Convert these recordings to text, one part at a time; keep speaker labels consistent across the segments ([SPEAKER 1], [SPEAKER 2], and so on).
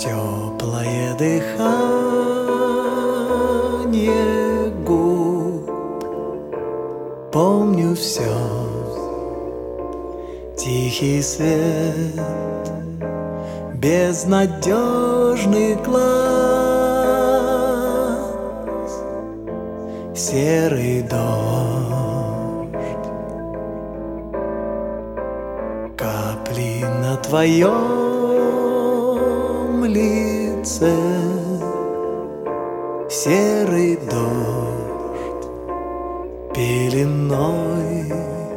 [SPEAKER 1] Теплое дыхание губ, помню все, тихий свет, безнадежный глаз, серый дождь, капли на твоем лице, серый дождь пеленой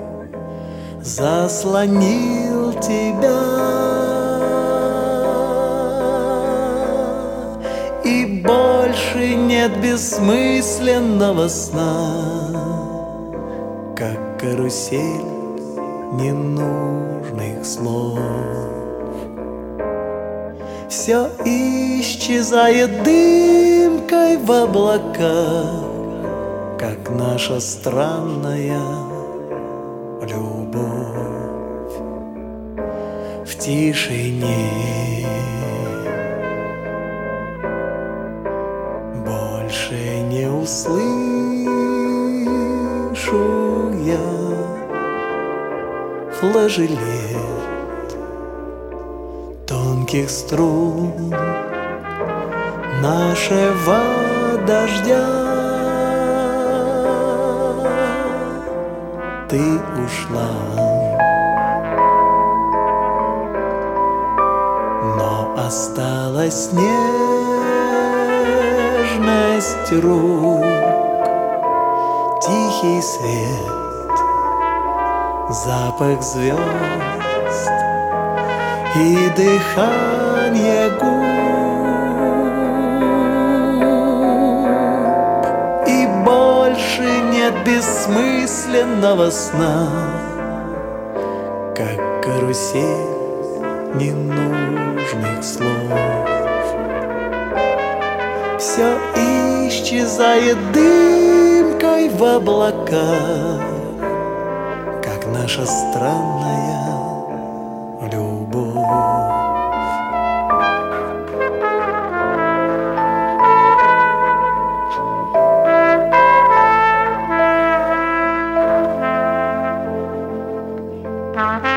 [SPEAKER 1] заслонил тебя, и больше нет бессмысленного сна, как карусель ненужных слов. Все исчезает дымкой в облаках, как наша странная любовь. В тишине больше не услышу я флажолет тонких струн нашего дождя. Ты ушла, но осталась нежность рук, тихий свет, запах звезд и дыхание губ, и больше нет бессмысленного сна, как карусель ненужных слов. Все исчезает дымкой в облаках, как наша странная любовь.
[SPEAKER 2] Bye.